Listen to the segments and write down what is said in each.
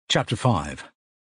Chapter 5.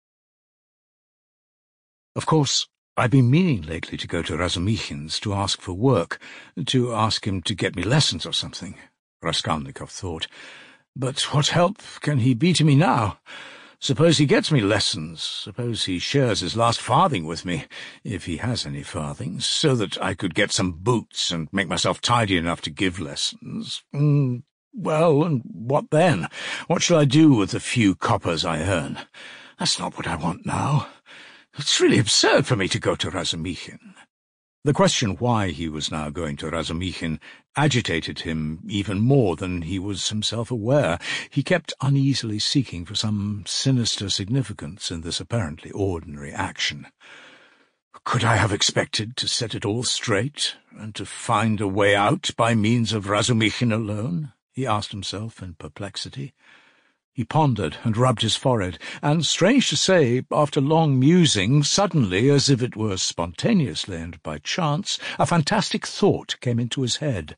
Of course, I've been meaning lately to go to Razumikhin's to ask for work, to ask him to get me lessons or something, Raskolnikov thought. But what help can he be to me now? Suppose he gets me lessons, suppose he shares his last farthing with me, if he has any farthings, so that I could get some boots and make myself tidy enough to give lessons. Well, and what then? What shall I do with the few coppers I earn? That's not what I want now. It's really absurd for me to go to Razumikhin. The question why he was now going to Razumikhin agitated him even more than he was himself aware. He kept uneasily seeking for some sinister significance in this apparently ordinary action. Could I have expected to set it all straight, and to find a way out by means of Razumikhin alone? He asked himself in perplexity. He pondered and rubbed his forehead, and, strange to say, after long musing, suddenly, as if it were spontaneously and by chance, a fantastic thought came into his head.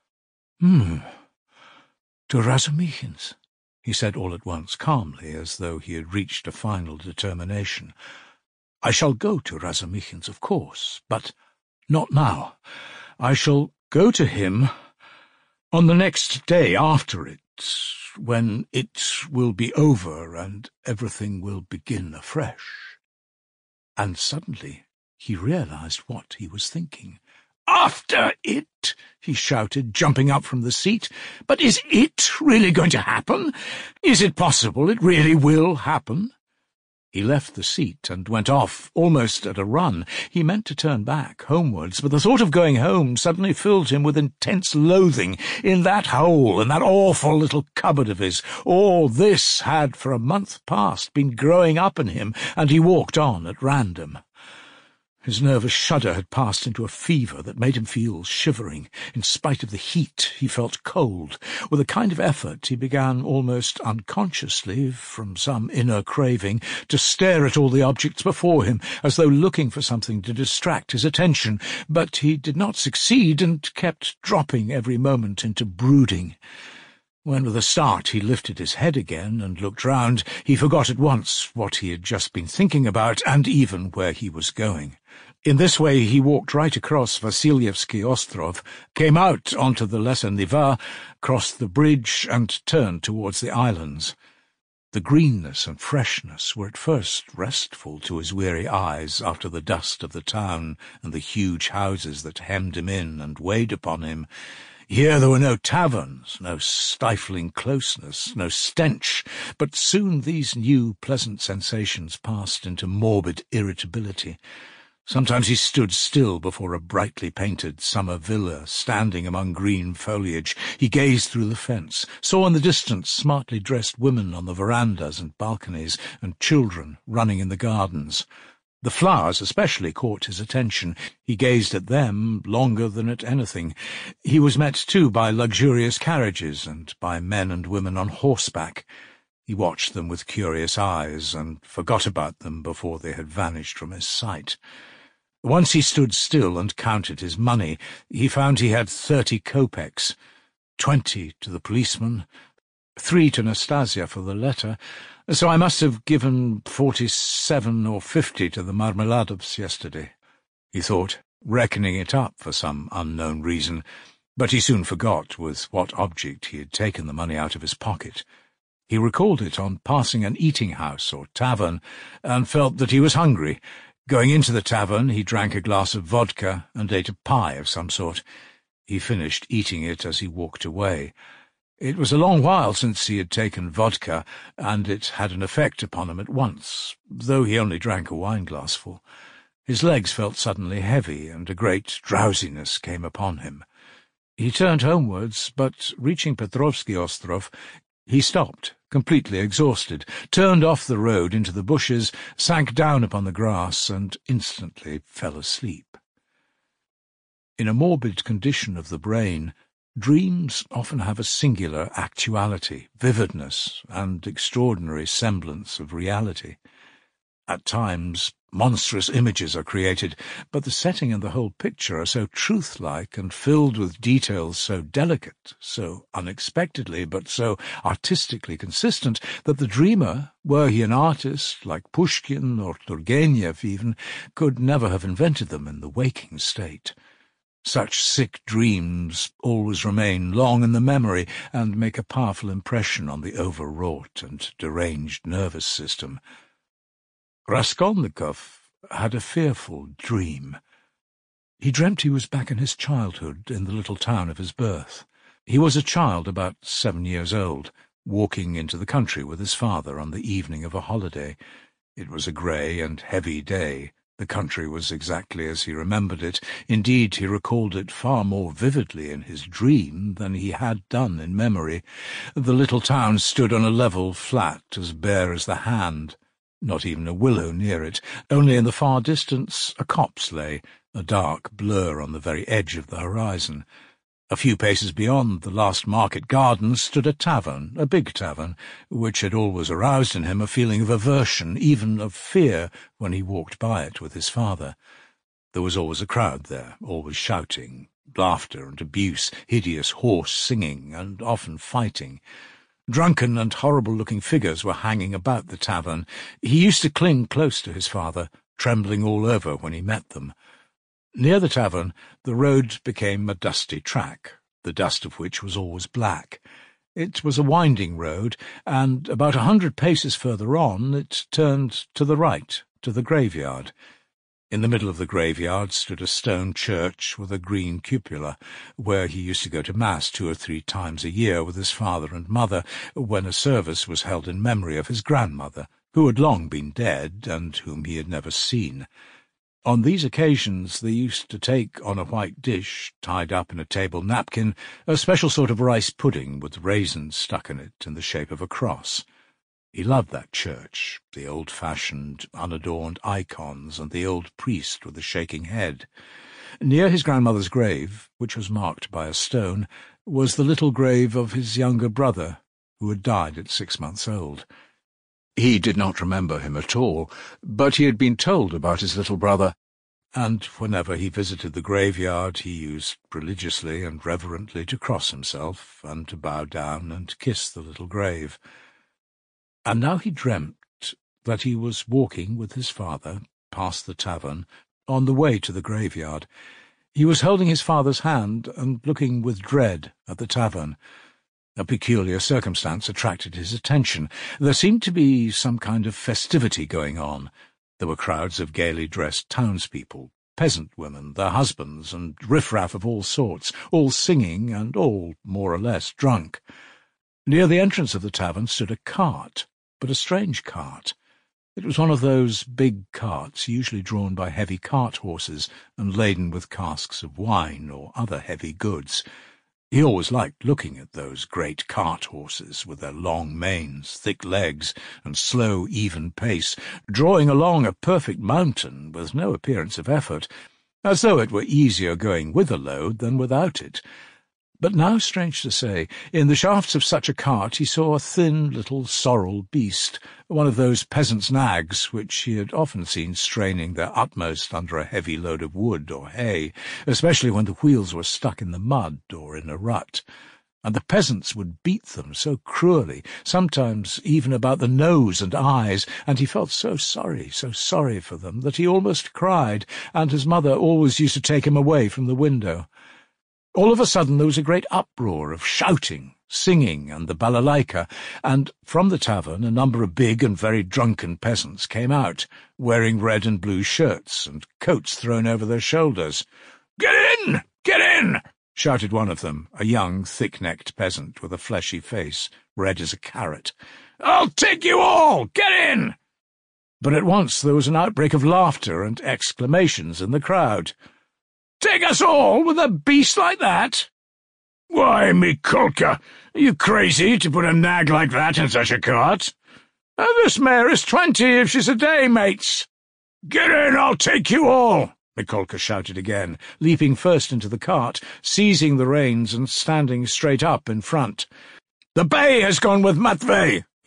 To Razumikhin's, he said all at once, calmly, as though he had reached a final determination. I shall go to Razumikhin's, of course, but not now. I shall go to him on the next day after it, when it will be over and everything will begin afresh. And suddenly he realized what he was thinking. "After it!" he shouted, jumping up from the seat. "But is it really going to happen? Is it possible it really will happen?" He left the seat and went off, almost at a run. He meant to turn back, homewards, but the thought of going home suddenly filled him with intense loathing. In that hole, in that awful little cupboard of his, all this had for a month past been growing up in him, and he walked on at random. His nervous shudder had passed into a fever that made him feel shivering. In spite of the heat, he felt cold. With a kind of effort, he began almost unconsciously, from some inner craving, to stare at all the objects before him, as though looking for something to distract his attention. But he did not succeed, and kept dropping every moment into brooding. When with a start he lifted his head again and looked round, he forgot at once what he had just been thinking about, and even where he was going. In this way he walked right across Vasilyevsky Ostrov, came out onto the Lesser Neva, crossed the bridge, and turned towards the islands. The greenness and freshness were at first restful to his weary eyes after the dust of the town and the huge houses that hemmed him in and weighed upon him. Here there were no taverns, no stifling closeness, no stench, but soon these new pleasant sensations passed into morbid irritability. Sometimes he stood still before a brightly painted summer villa standing among green foliage. He gazed through the fence, saw in the distance smartly dressed women on the verandas and balconies, and children running in the gardens. The flowers especially caught his attention. He gazed at them longer than at anything. He was met, too, by luxurious carriages and by men and women on horseback. He watched them with curious eyes and forgot about them before they had vanished from his sight. Once he stood still and counted his money. He found he had 30 kopecks, 20 to the policeman, 3 to Nastasia for the letter, so I must have given 47 or 50 to the Marmeladovs yesterday, he thought, reckoning it up for some unknown reason, but he soon forgot with what object he had taken the money out of his pocket. He recalled it on passing an eating-house or tavern, and felt that he was hungry. Going into the tavern, he drank a glass of vodka and ate a pie of some sort. He finished eating it as he walked away. It was a long while since he had taken vodka, and it had an effect upon him at once, though he only drank a wine-glassful. His legs felt suddenly heavy, and a great drowsiness came upon him. He turned homewards, but, reaching Petrovsky Ostrov, he stopped, completely exhausted, turned off the road into the bushes, sank down upon the grass, and instantly fell asleep. In a morbid condition of the brain, dreams often have a singular actuality, vividness, and extraordinary semblance of reality. At times, monstrous images are created, but the setting and the whole picture are so truth-like and filled with details so delicate, so unexpectedly but so artistically consistent, that the dreamer, were he an artist like Pushkin or Turgenev even, could never have invented them in the waking state. Such sick dreams always remain long in the memory and make a powerful impression on the overwrought and deranged nervous system. Raskolnikov had a fearful dream. He dreamt he was back in his childhood in the little town of his birth. He was a child about 7 years old, walking into the country with his father on the evening of a holiday. It was a grey and heavy day. The country was exactly as he remembered it. Indeed, he recalled it far more vividly in his dream than he had done in memory. The little town stood on a level flat as bare as the hand. Not even a willow near it. Only in the far distance a copse lay, a dark blur on the very edge of the horizon. A few paces beyond the last market garden stood a tavern, a big tavern, which had always aroused in him a feeling of aversion, even of fear, when he walked by it with his father. There was always a crowd there, always shouting, laughter and abuse, hideous hoarse singing, and often fighting. Drunken and horrible-looking figures were hanging about the tavern. He used to cling close to his father, trembling all over when he met them. Near the tavern, the road became a dusty track, the dust of which was always black. It was a winding road, and about 100 paces further on it turned to the right, to the graveyard. In the middle of the graveyard stood a stone church with a green cupola, where he used to go to Mass 2 or 3 times a year with his father and mother, when a service was held in memory of his grandmother, who had long been dead and whom he had never seen. On these occasions they used to take on a white dish, tied up in a table napkin, a special sort of rice pudding with raisins stuck in it in the shape of a cross. He loved that church, the old-fashioned, unadorned icons and the old priest with the shaking head. Near his grandmother's grave, which was marked by a stone, was the little grave of his younger brother, who had died at 6 months old. He did not remember him at all, but he had been told about his little brother, and whenever he visited the graveyard he used religiously and reverently to cross himself and to bow down and kiss the little grave. And now he dreamt that he was walking with his father past the tavern on the way to the graveyard. He was holding his father's hand and looking with dread at the tavern. A peculiar circumstance attracted his attention. There seemed to be some kind of festivity going on. There were crowds of gaily dressed townspeople, peasant women, their husbands, and riffraff of all sorts, all singing and all more or less drunk. Near the entrance of the tavern stood a cart, but a strange cart. It was one of those big carts usually drawn by heavy cart horses and laden with casks of wine or other heavy goods. He always liked looking at those great cart horses with their long manes, thick legs, and slow, even pace, drawing along a perfect mountain with no appearance of effort, as though it were easier going with a load than without it. But now, strange to say, in the shafts of such a cart he saw a thin little sorrel beast, one of those peasants' nags which he had often seen straining their utmost under a heavy load of wood or hay, especially when the wheels were stuck in the mud or in a rut. And the peasants would beat them so cruelly, sometimes even about the nose and eyes, and he felt so sorry for them, that he almost cried, and his mother always used to take him away from the window. All of a sudden there was a great uproar of shouting, singing, and the balalaika, and from the tavern a number of big and very drunken peasants came out, wearing red and blue shirts and coats thrown over their shoulders. "Get in! Get in!" shouted one of them, a young, thick-necked peasant with a fleshy face, red as a carrot. "I'll take you all! Get in!" But at once there was an outbreak of laughter and exclamations in the crowd. "Take us all with a beast like that?" "Why, Mikolka, are you crazy to put a nag like that in such a cart?" "This mare is 20 if she's a day, mates." "Get in, I'll take you all," Mikolka shouted again, leaping first into the cart, seizing the reins and standing straight up in front. "The bay has gone with Matvey,"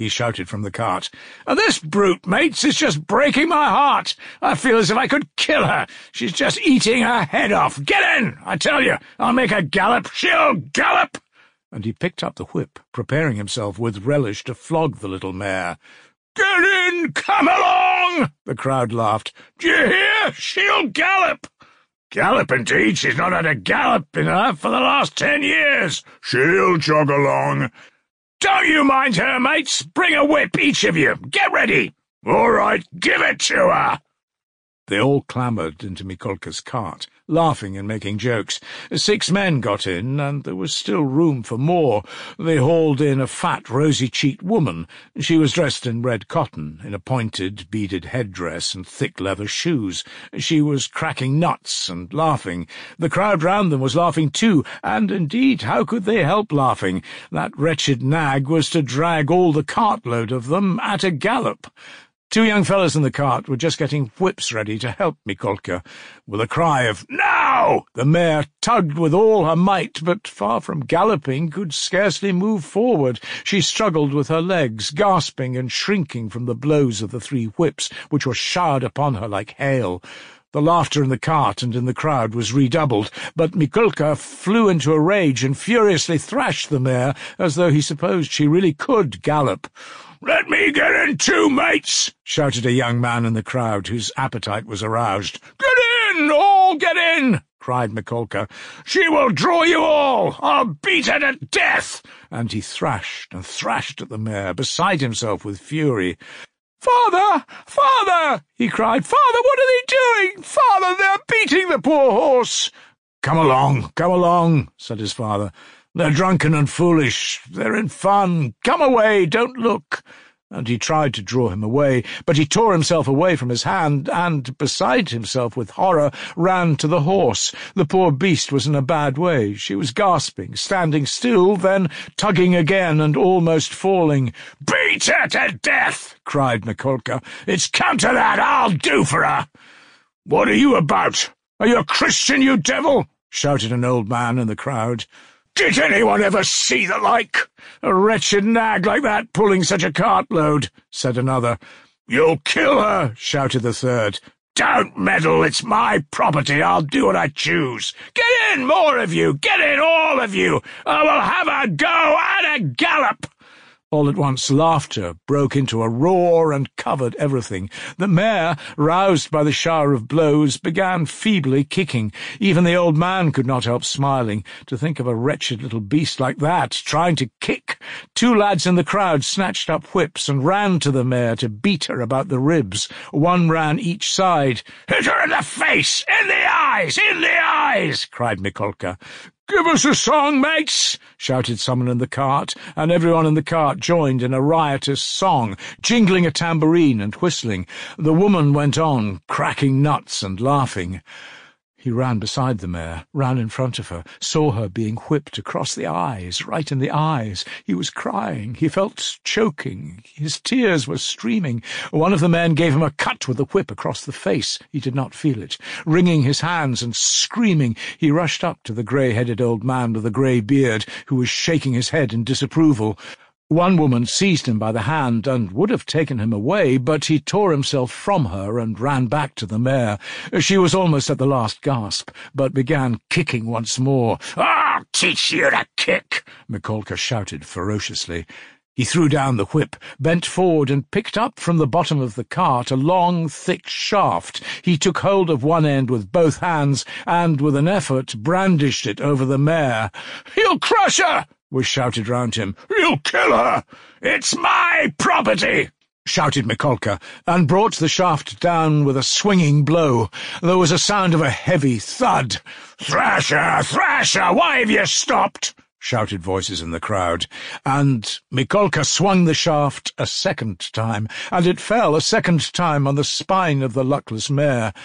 he shouted from the cart. "And this brute, mates, is just breaking my heart. I feel as if I could kill her. She's just eating her head off. Get in, I tell you. I'll make her gallop. She'll gallop." And he picked up the whip, preparing himself with relish to flog the little mare. "Get in! Come along!" the crowd laughed. "Do you hear? She'll gallop." "Gallop, indeed. She's not had a gallop in her for the last 10 years. She'll jog along." "Don't you mind her, mates. Bring a whip, each of you. Get ready." "All right, give it to her." They all clambered into Mikolka's cart, laughing and making jokes. 6 men got in, and there was still room for more. They hauled in a fat, rosy-cheeked woman. She was dressed in red cotton, in a pointed, beaded headdress and thick leather shoes. She was cracking nuts and laughing. The crowd round them was laughing too, and indeed, how could they help laughing? That wretched nag was to drag all the cartload of them at a gallop. 2 young fellows in the cart were just getting whips ready to help Mikolka. With a cry of "Now!" the mare tugged with all her might, but far from galloping, could scarcely move forward. She struggled with her legs, gasping and shrinking from the blows of the 3 whips, which were showered upon her like hail. The laughter in the cart and in the crowd was redoubled, but Mikolka flew into a rage and furiously thrashed the mare, as though he supposed she really could gallop. "Let me get in too, mates!" shouted a young man in the crowd, whose appetite was aroused. "Get in! All get in!" cried Mikolka. "She will draw you all! I'll beat her to death!" And he thrashed and thrashed at the mare, beside himself with fury. "Father! Father!" he cried. "Father, what are they doing? Father, they're beating the poor horse!" Come along," said his father. "They're drunken and foolish. They're in fun. Come away, don't look." And he tried to draw him away, but he tore himself away from his hand, and, beside himself with horror, ran to the horse. The poor beast was in a bad way. She was gasping, standing still, then tugging again, and almost falling. "Beat her to death!" cried Mikolka. "It's come to that. I'll do for her." "What are you about? Are you a Christian, you devil?" shouted an old man in the crowd. "Did anyone ever see the like? A wretched nag like that pulling such a cartload," said another. "You'll kill her," shouted the third. "Don't meddle, it's my property, I'll do what I choose. Get in, more of you, get in, all of you. I will have a go at a gallop." All at once laughter broke into a roar and covered everything. The mare, roused by the shower of blows, began feebly kicking. Even the old man could not help smiling. To think of a wretched little beast like that trying to kick. 2 lads in the crowd snatched up whips and ran to the mare to beat her about the ribs. 1 ran each side. "Hit her in the face! In the eyes! In the eyes!" cried Mikolka. "Give us a song, mates!" shouted someone in the cart, and everyone in the cart joined in a riotous song, jingling a tambourine and whistling. The woman went on, cracking nuts and laughing. He ran beside the mare, ran in front of her, saw her being whipped across the eyes, right in the eyes. He was crying. He felt choking. His tears were streaming. One of the men gave him a cut with the whip across the face. He did not feel it. Wringing his hands and screaming, he rushed up to the grey-headed old man with the grey beard, who was shaking his head in disapproval. One woman seized him by the hand and would have taken him away, but he tore himself from her and ran back to the mare. She was almost at the last gasp, but began kicking once more. "I'll teach you to kick!" Mikolka shouted ferociously. He threw down the whip, bent forward and picked up from the bottom of the cart a long, thick shaft. He took hold of one end with both hands and, with an effort, brandished it over the mare. "He'll crush her!" was shouted round him. "He'll kill her! It's my property!" shouted Mikolka, and brought the shaft down with a swinging blow. There was a sound of a heavy thud. "Thrasher! Thrasher! Why have you stopped?" shouted voices in the crowd, and Mikolka swung the shaft a second time, and it fell a second time on the spine of the luckless mare.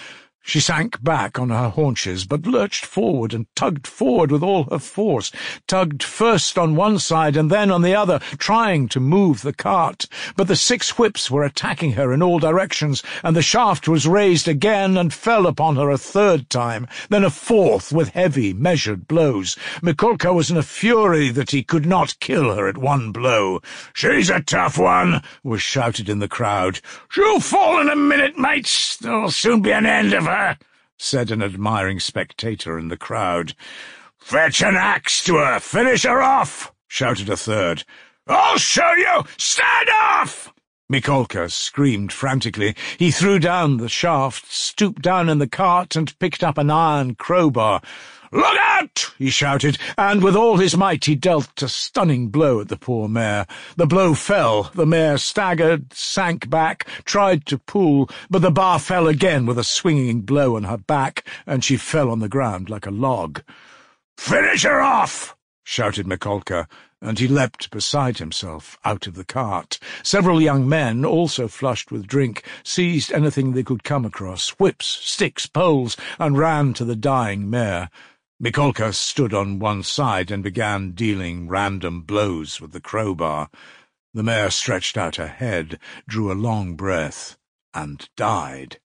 She sank back on her haunches, but lurched forward and tugged forward with all her force, tugged first on one side and then on the other, trying to move the cart. But the 6 whips were attacking her in all directions, and the shaft was raised again and fell upon her a 3rd time, then a 4th with heavy, measured blows. Mikolka was in a fury that he could not kill her at one blow. "She's a tough one," was shouted in the crowd. "She'll fall in a minute, mates. There'll soon be an end of her," said an admiring spectator in the crowd. "Fetch an axe to her! Finish her off!" shouted a 3rd. "I'll show you! Stand off!" Mikolka screamed frantically. He threw down the shaft, stooped down in the cart, and picked up an iron crowbar. "Look out!" he shouted, and with all his might he dealt a stunning blow at the poor mare. The blow fell. The mare staggered, sank back, tried to pull, but the bar fell again with a swinging blow on her back, and she fell on the ground like a log. "Finish her off!" shouted Mikolka, and he leapt beside himself out of the cart. Several young men, also flushed with drink, seized anything they could come across, whips, sticks, poles, and ran to the dying mare. Mikolka stood on one side and began dealing random blows with the crowbar. The mare stretched out her head, drew a long breath, and died.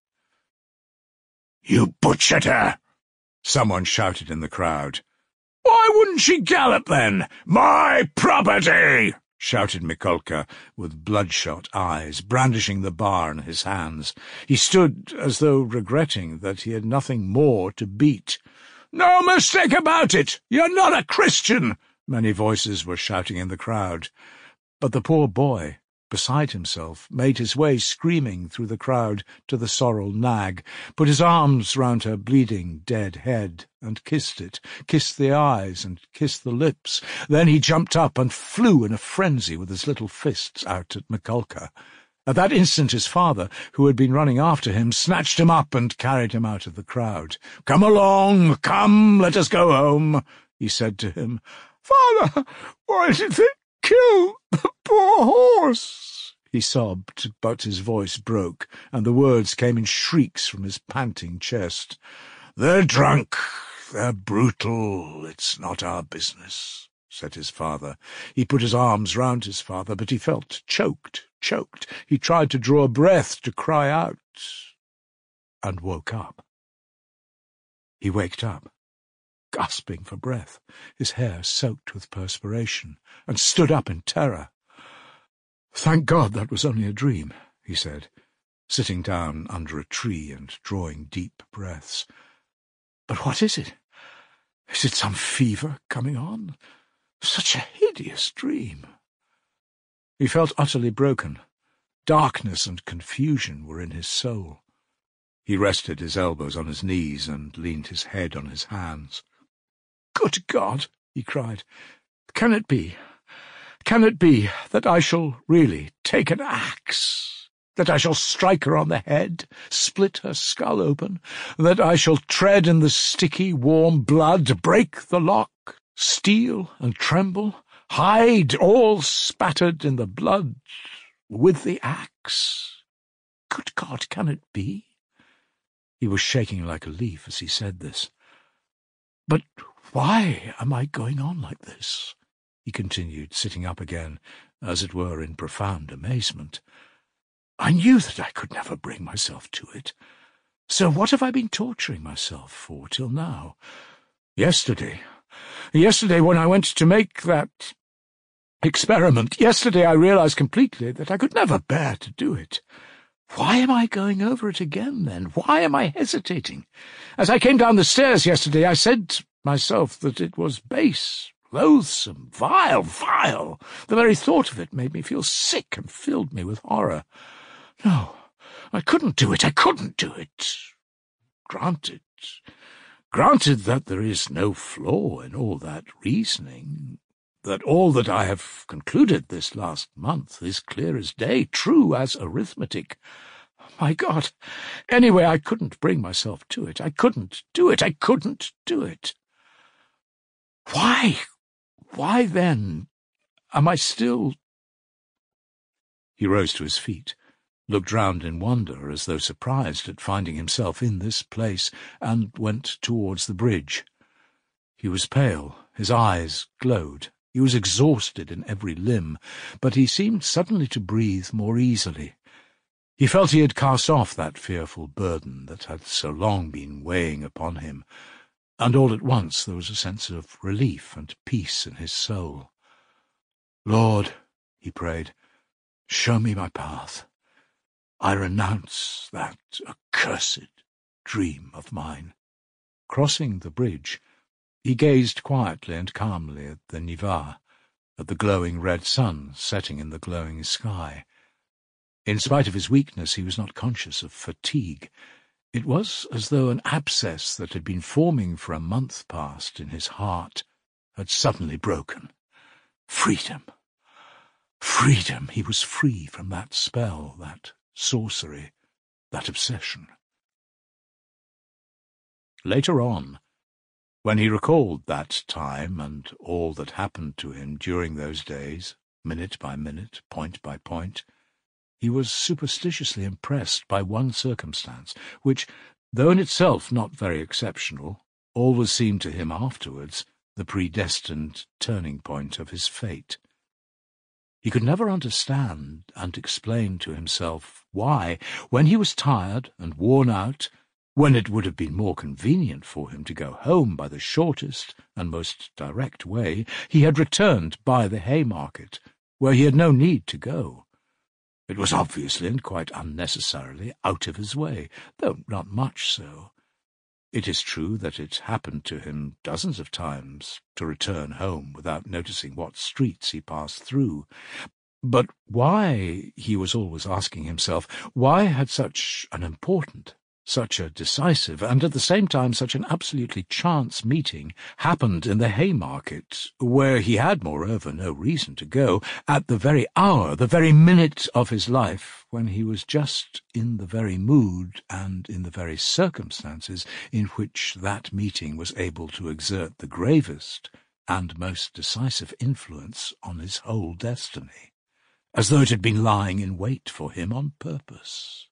"You butchered her!" someone shouted in the crowd. "Why wouldn't she gallop, then? My property!" shouted Mikolka, with bloodshot eyes, brandishing the bar in his hands. He stood as though regretting that he had nothing more to beat. "No mistake about it! You're not a Christian!" many voices were shouting in the crowd. But the poor boy, beside himself, made his way screaming through the crowd to the sorrel nag, put his arms round her bleeding dead head, and kissed it, kissed the eyes and kissed the lips. Then he jumped up and flew in a frenzy with his little fists out at Mikolka. At that instant his father, who had been running after him, snatched him up and carried him out of the crowd. "Come along, come, let us go home," he said to him. "Father, why did they kill the poor horse?" he sobbed, but his voice broke, and the words came in shrieks from his panting chest. "They're drunk, they're brutal, it's not our business," said his father. He put his arms round his father, but he felt choked. He tried to draw a breath, to cry out, and woke up. He waked up, gasping for breath, his hair soaked with perspiration, and stood up in terror. "Thank God that was only a dream," he said, sitting down under a tree and drawing deep breaths. "But what is it? Is it some fever coming on? Such a hideous dream." He felt utterly broken. Darkness and confusion were in his soul. He rested his elbows on his knees and leaned his head on his hands. "Good God!" he cried. Can it be that I shall really take an axe, that I shall strike her on the head, split her skull open, that I shall tread in the sticky, warm blood, break the lock, steal and tremble, hide all spattered in the blood with the axe? Good God, can it be?" He was shaking like a leaf as he said this. "But why am I going on like this?" he continued, sitting up again, as it were in profound amazement. "I knew that I could never bring myself to it. So what have I been torturing myself for till now? Yesterday, when I went to make that experiment, yesterday I realized completely that I could never bear to do it. Why am I going over it again, then? Why am I hesitating? As I came down the stairs yesterday, I said to myself that it was base, loathsome, vile. The very thought of it made me feel sick and filled me with horror. No, I couldn't do it. Granted that there is no flaw in all that reasoning, that all that I have concluded this last month is clear as day, true as arithmetic. My God! Anyway, I couldn't bring myself to it. I couldn't do it. Why then am I still— He rose to his feet, looked round in wonder as though surprised at finding himself in this place, and went towards the bridge. He was pale, his eyes glowed, he was exhausted in every limb, but he seemed suddenly to breathe more easily. He felt he had cast off that fearful burden that had so long been weighing upon him, and all at once there was a sense of relief and peace in his soul. "Lord," he prayed, "show me my path. I renounce that accursed dream of mine." Crossing the bridge, he gazed quietly and calmly at the Neva, at the glowing red sun setting in the glowing sky. In spite of his weakness, he was not conscious of fatigue. It was as though an abscess that had been forming for a month past in his heart had suddenly broken. Freedom! Freedom! He was free from that spell, that sorcery, that obsession. Later on, when he recalled that time and all that happened to him during those days, minute by minute, point by point, he was superstitiously impressed by one circumstance, which, though in itself not very exceptional, always seemed to him afterwards the predestined turning point of his fate. He could never understand and explain to himself why, when he was tired and worn out, when it would have been more convenient for him to go home by the shortest and most direct way, he had returned by the Haymarket, where he had no need to go. It was obviously and quite unnecessarily out of his way, though not much so. It is true that it happened to him dozens of times to return home without noticing what streets he passed through. But why, he was always asking himself, why had such an important, such a decisive, and at the same time such an absolutely chance meeting happened in the Haymarket, where he had, moreover, no reason to go, at the very hour, the very minute of his life, when he was just in the very mood and in the very circumstances in which that meeting was able to exert the gravest and most decisive influence on his whole destiny, as though it had been lying in wait for him on purpose.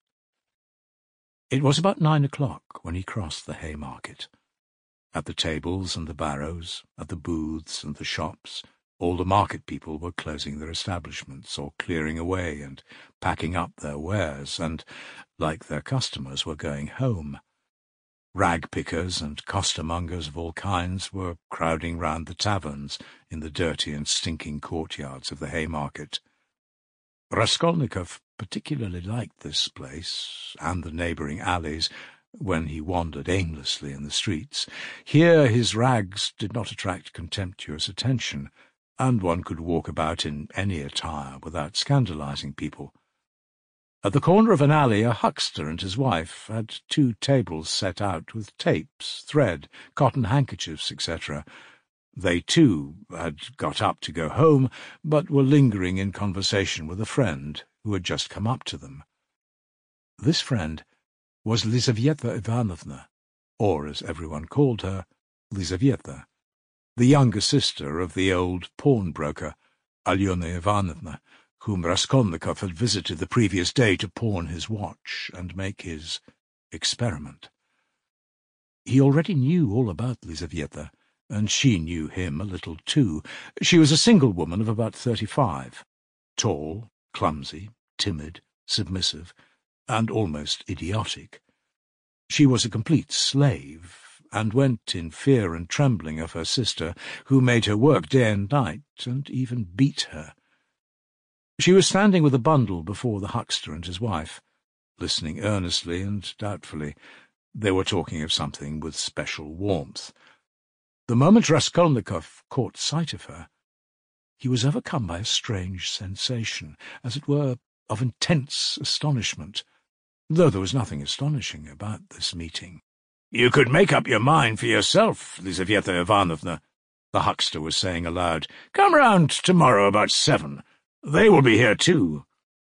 It was about 9 o'clock when he crossed the Haymarket. At the tables and the barrows, at the booths and the shops, all the market people were closing their establishments or clearing away and packing up their wares, and, like their customers, were going home. Rag-pickers and costermongers of all kinds were crowding round the taverns in the dirty and stinking courtyards of the Haymarket. Raskolnikov particularly liked this place, and the neighbouring alleys, when he wandered aimlessly in the streets. Here his rags did not attract contemptuous attention, and one could walk about in any attire without scandalizing people. At the corner of an alley, a huckster and his wife had 2 tables set out with tapes, thread, cotton handkerchiefs, etc. They, too, had got up to go home, but were lingering in conversation with a friend who had just come up to them. This friend was Lizaveta Ivanovna, or, as everyone called her, Lizaveta, the younger sister of the old pawnbroker, Alyona Ivanovna, whom Raskolnikov had visited the previous day to pawn his watch and make his experiment. He already knew all about Lizaveta, and she knew him a little too. She was a single woman of about 35, tall, clumsy, timid, submissive, and almost idiotic. She was a complete slave, and went in fear and trembling of her sister, who made her work day and night, and even beat her. She was standing with a bundle before the huckster and his wife, listening earnestly and doubtfully. They were talking of something with special warmth. The moment Raskolnikov caught sight of her, he was overcome by a strange sensation, as it were, of intense astonishment, though there was nothing astonishing about this meeting. "You could make up your mind for yourself, Lizaveta Ivanovna," the huckster was saying aloud. "Come round tomorrow about 7. They will be here too."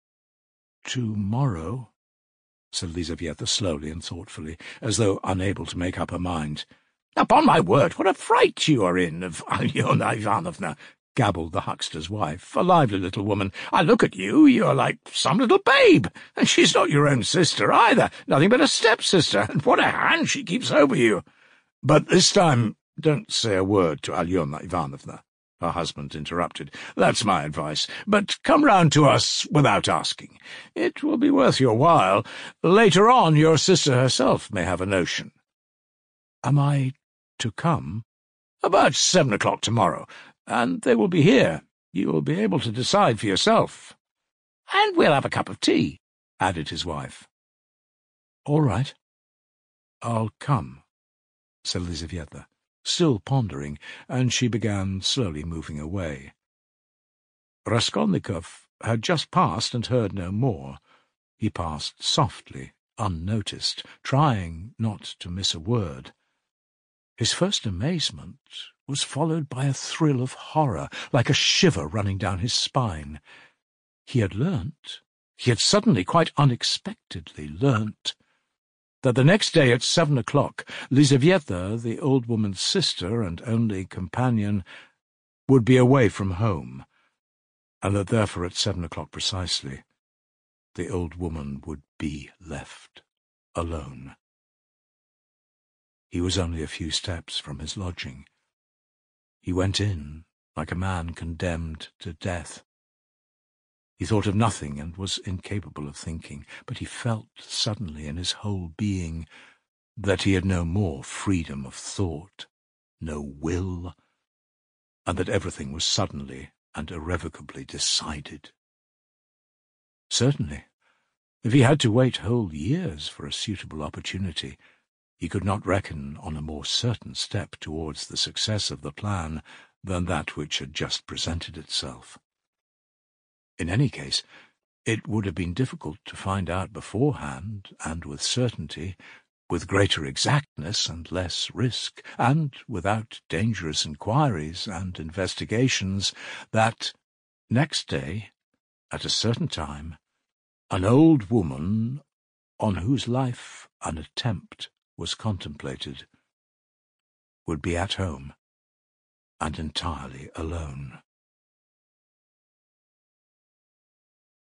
"Tomorrow?" said Lizaveta slowly and thoughtfully, as though unable to make up her mind. "Upon my word, what a fright you are in of Alyona Ivanovna!" gabbled the huckster's wife, a lively little woman. "I look at you, you're like some little babe, and she's not your own sister either, nothing but a stepsister, and what a hand she keeps over you. But this time, don't say a word to Alyona Ivanovna," her husband interrupted. "That's my advice. But come round to us without asking. It will be worth your while. Later on, your sister herself may have a notion." "Am I to come?" "About 7 o'clock tomorrow, and they will be here. You will be able to decide for yourself. And we'll have a cup of tea," added his wife. "All right. I'll come," said Lizaveta, still pondering, and she began slowly moving away. Raskolnikov had just passed and heard no more. He passed softly, unnoticed, trying not to miss a word. His first amazement was followed by a thrill of horror, like a shiver running down his spine. He had suddenly, quite unexpectedly learnt, that the next day at 7 o'clock, Lizaveta, the old woman's sister and only companion, would be away from home, and that therefore at 7 o'clock precisely, the old woman would be left alone. He was only a few steps from his lodging. He went in like a man condemned to death. He thought of nothing and was incapable of thinking, but he felt suddenly in his whole being that he had no more freedom of thought, no will, and that everything was suddenly and irrevocably decided. Certainly, if he had to wait whole years for a suitable opportunity, he could not reckon on a more certain step towards the success of the plan than that which had just presented itself. In any case, it would have been difficult to find out beforehand, and with certainty, with greater exactness and less risk, and without dangerous inquiries and investigations, that next day, at a certain time, an old woman, on whose life an attempt was contemplated, would be at home and entirely alone.